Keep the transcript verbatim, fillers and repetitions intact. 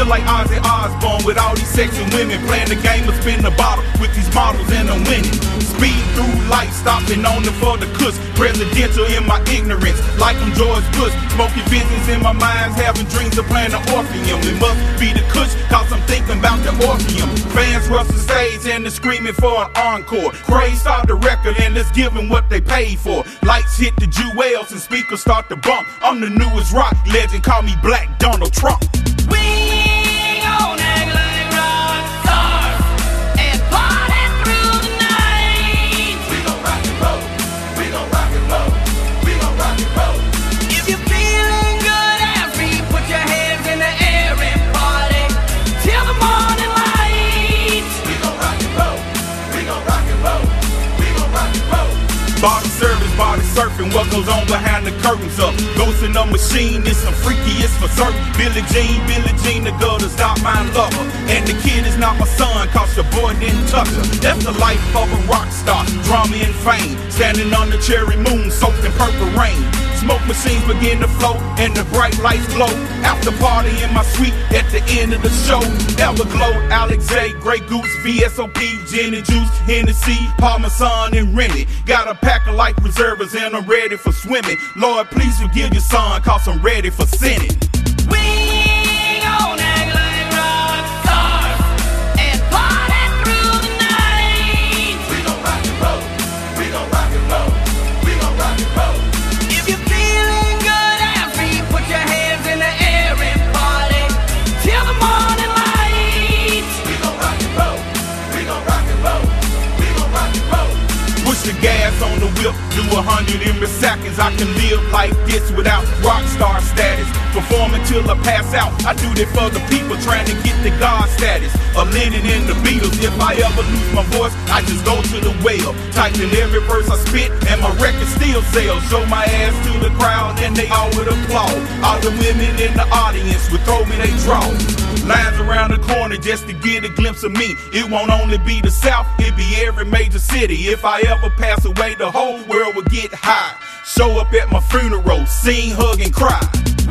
feel like Ozzy Osbourne with all these sexy women playing the game of spin the bottle with these models and I'm winning. Speed through life, stopping on them for the kush. Presidential in my ignorance, like I'm George Bush. Smoking visions in my mind, having dreams of playing the Orpheum. It must be the kush, cause I'm thinking about the Orpheum. Fans rush the stage and they're screaming for an encore. Craze start the record and let's give them what they paid for. Lights hit the jewels and speakers start to bump. I'm the newest rock legend, call me Black Donald Trump. We gon' act like rock stars and party through the night. We gon' rock and roll, we gon' rock and roll, we gon' rock and roll. If you're feeling good and free, put your hands in the air and party till the morning light. We gon' rock and roll, we gon' rock and roll, we gon' rock and roll. Body service, body surfing, what goes on behind the curtains up. Ghost in a machine, it's some freaky, it's for certain. Billie Jean, Billie Jean, the girl that's not my lover. And the kid is not my son, cause your boy didn't touch her. That's the life of a rock star, drama and fame. Standing on the cherry moon, soaked in purple rain. Smoke machines begin to float, and the bright lights glow. After party in my suite, at the end of the show. Everglow, Alex J, Grey Goose, V S O P, Gin and Juice, Hennessy, Parmesan and Remy. Got a pack of life reservers and I'm ready for swimming. Lord, please forgive your son, cause I'm ready for sinning. We gon' act like rock stars and party through the night. We gon' rock and roll, we gon' rock and roll, we gon' rock and roll. If you're feeling good and free, put your hands in the air and party till the morning light. We gon' rock and roll, we gon' rock and roll, we gon' rock and roll. Push the gas on the whip, do a hundred in seconds. I can live like this without rock star status. Perform until I pass out. I do that for the people trying to get the God status. A Lennon and the Beatles. If I ever lose my voice, I just go to the well. Type in every verse I spit, and my record still sells. Show my ass to the crowd, and they all would applaud. All the women in the audience would throw me they draw. Lines around the corner just to get a glimpse of me. It won't only be the South, it be every major city. If I ever pass away, the whole world will get high. Show up at my funeral, sing, hug, and cry.